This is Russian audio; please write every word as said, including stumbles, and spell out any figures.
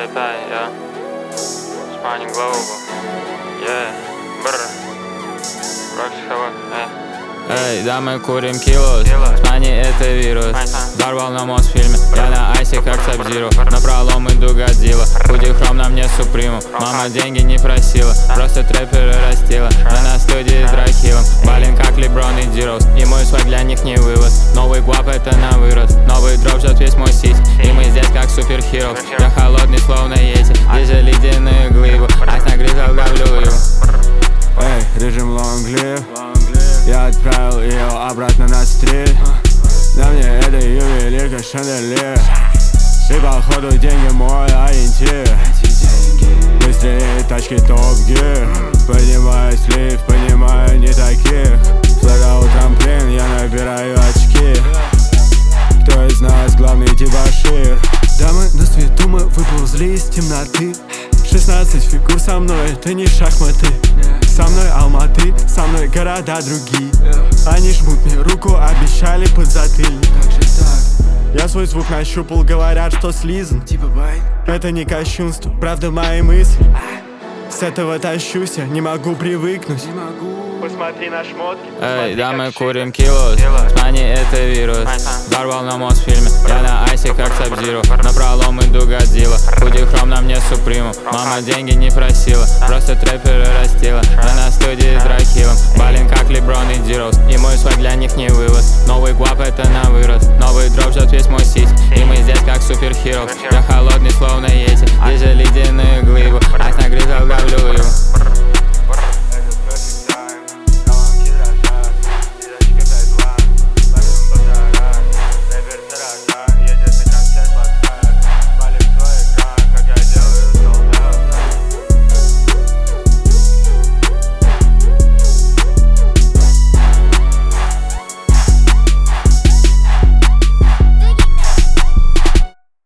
J-Pay, yeah. Spanning Global. Yeah. Brr. Roxy Хава, эй. Эй, да, мы курим килос. Спани это вирус. Взорвал на мост в фильме. Я на айсе как Саб-Зиро. Напролом иду Годзилла. Худи хром на мне Суприму. Мама деньги не просила, просто трэперы растила. Мы на студии с Дракилом. Балин как Леброн и Дзироус. И мой свой для них не вывоз. Новый гуап это на вырост. Новый дроп ждет весь мой сись. И мы здесь как суперхиро. Я холодный словно Йети. Здесь же ледяные глыбы. Айс нагрызал говлю его. Эй, режим long live. Я отправил ее обратно на стрит. На мне это ювелирка шанделир. И походу деньги мой ориентир. Быстрее тачки топ-гир. Поднимаюсь в лифт, понимаю не таких. Флагал трамплин, я набираю очки. Кто из нас главный дебошир? Дамы на свету, мы выползли из темноты. шестнадцать фигур со мной, это не шахматы. Со мной Алматы, со мной города другие. Они жмут мне руку, обещали подзатыльник. Я свой звук нащупал, говорят, что слизан. Это не кощунство, правда мои мысли. С этого тащусь, я не могу привыкнуть. Посмотри на шмотки. Эй, да, мы курим килос. Спани это вирус. Взорвал на мост в фильме. Я на айсе как Саб-Зиро. Напролом иду Годзилла. Худи хром на мне Суприму. Мама деньги не просила, просто трэперы растила. Мы на студии с Дракилом. Балин как Леброн и Дзироус. И мой свой для них не вывоз. Новый гуап это на вырост. Новый дроп ждет весь мой сись. И мы здесь как суперхиро.